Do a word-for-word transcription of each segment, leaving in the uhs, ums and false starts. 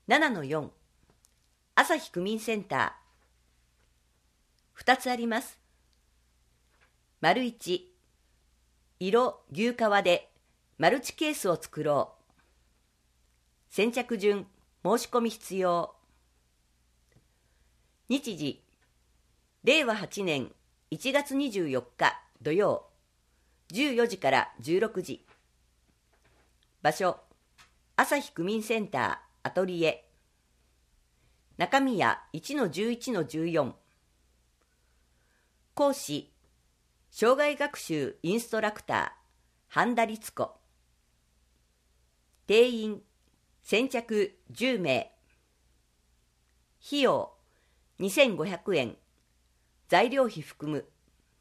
ななのよん 朝日区民センター。ふたつあります。丸いち、色牛革でマルチケースを作ろう。先着順申し込み必要。日時、れいわはちねんいちがつにじゅうよっか土曜、じゅうよじからじゅうろくじ。場所、朝日区民センターアトリエ。中宮 いちのじゅういちのじゅうよん。講師、障害学習インストラクター、半田律子。定員、先着じゅうめい。費用、にせんごひゃくえん。材料費含む。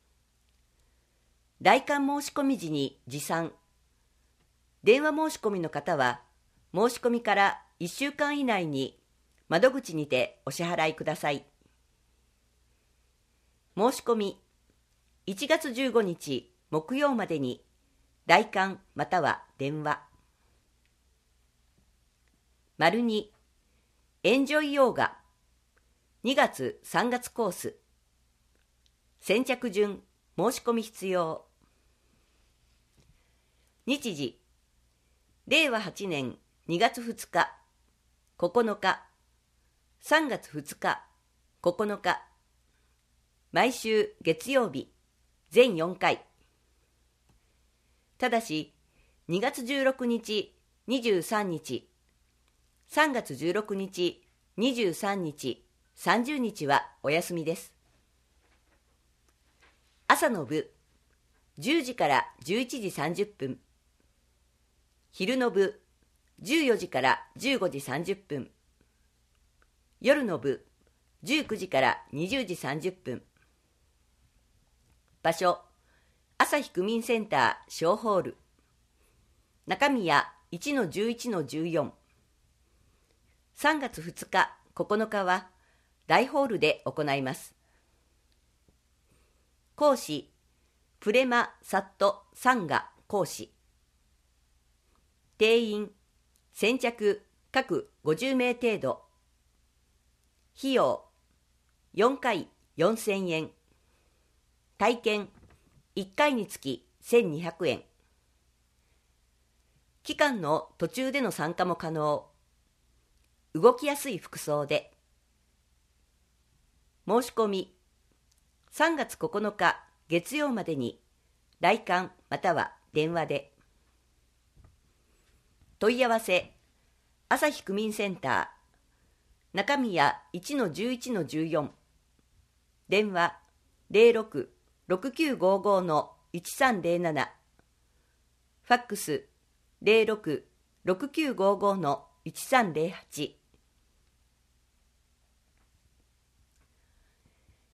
来館申し込み時に持参。電話申し込みの方は、申し込みからいっしゅうかん以内に窓口にてお支払いください。申し込み、いちがつじゅうごにち木曜までに来館または電話。丸に、エンジョイヨーガにがつさんがつコース。先着順申し込み必要。日時、れいわはちねんにがつふつか、ここのか、さんがつふつか、ここのか。毎週月曜日、全よんかい。ただし、にがつじゅうろくにち、にじゅうさんにち、さんがつじゅうろくにち、にじゅうさんにち、さんじゅうにちはお休みです。朝の部、じゅうじからじゅういちじさんじゅっぷん。昼の部、じゅうよじからじゅうごじさんじゅっぷん。夜の部、じゅうくじからにじゅうじさんじゅっぷん。場所、朝日区民センター小ホール。中宮 いちのじゅういちのじゅうよん。さんがつふつか、ここのかは大ホールで行います。講師、プレマ・サット・サンガ講師。定員、先着各ごじゅうめい程度。費用、よんかいよんせんえん。体験、いっかいにつきせんにひゃくえん。期間の途中での参加も可能。動きやすい服装で。申し込み、さんがつここのか月曜までに来館または電話で。問い合わせ、朝日区民センター中宮 いちのじゅういちのじゅうよん。電話 ゼロろく ろくきゅうごご のいちさんゼロなな。ファックス ゼロろく ろくきゅうごご のいちさんゼロはち。